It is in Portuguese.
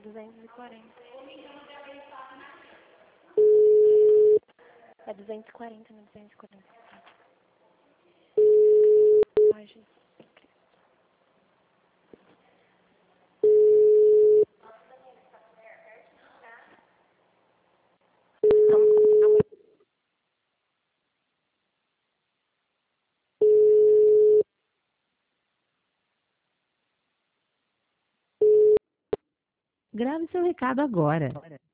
240. É 240, não é 240. Ai, Jesus. Grave seu recado agora.